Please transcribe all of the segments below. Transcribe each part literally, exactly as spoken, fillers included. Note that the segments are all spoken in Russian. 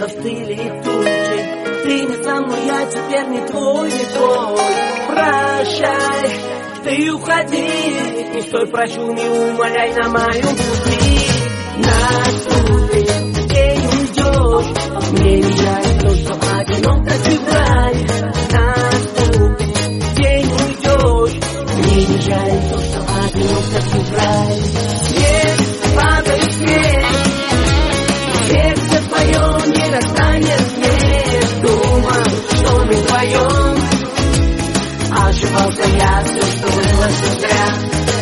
постыли тучи. Ты не со мной, я теперь не твой, не твой. Прощай, ты уходи, не стой, прошу, не умоляй на моем пути. Наступит день, уйдешь, мне не жаль то, что одиноко ты враль. Наступит день, уйдешь, мне не жаль то, что одиноко ты враль. Снег, падает снег, сердце твое не расстанет снег. Думал, что мы вдвоем, ошибался я, все, что было, все зря.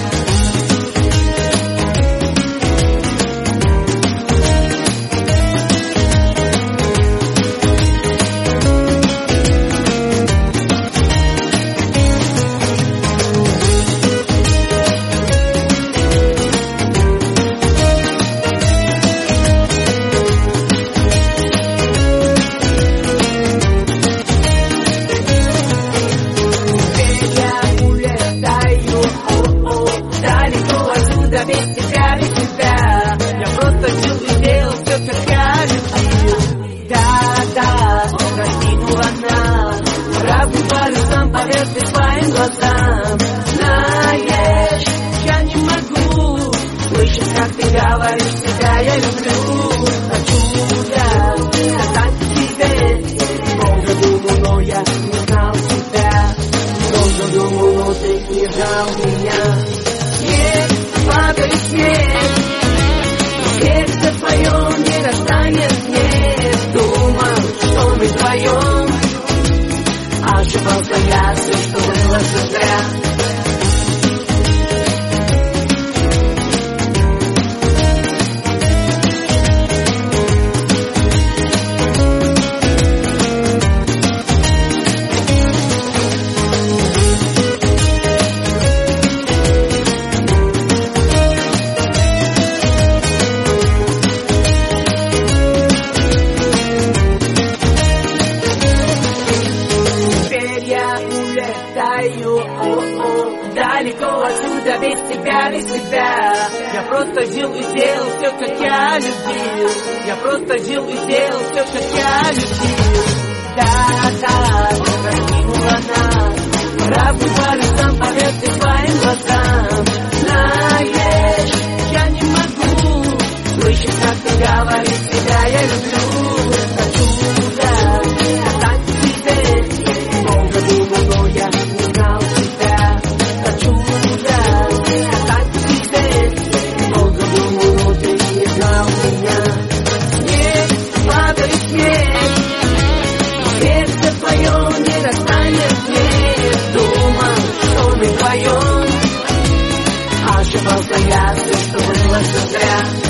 Без тебя, без тебя я просто жил и делал все, как я любил. Да-да, прости, ну ладно, правду говорю сам, поверь ты своим глазам. Знаешь, я не могу слышать, как ты говоришь, тебя я люблю. Хочу я отдать тебе, долго думал, но я не знал тебя. Долго думал, но ты не знал меня. Падает снег, сердце твое не расстанет снег. Думал, что мы вдвоем, ошибался я, все, что было, все зря. О-о, далеко отсюда, без тебя, без тебя я просто жил и делал все, как я любил. Я просто жил и делал все, как я любил. Да-да, красивая она, правду говорю сам, поверь ты своим глазам. Знаешь, я не могу слышать, как ты говоришь, тебя я люблю. Хочу, да, отдать тебе, долго думал, но я не знал тебя. Хочу, да, отдать тебе, долго думал, но ты не знал меня. Снег, падает снег, сердце твое не расстанет снег. Думал, что мы вдвоем, ошибался я, все, что было, все зря.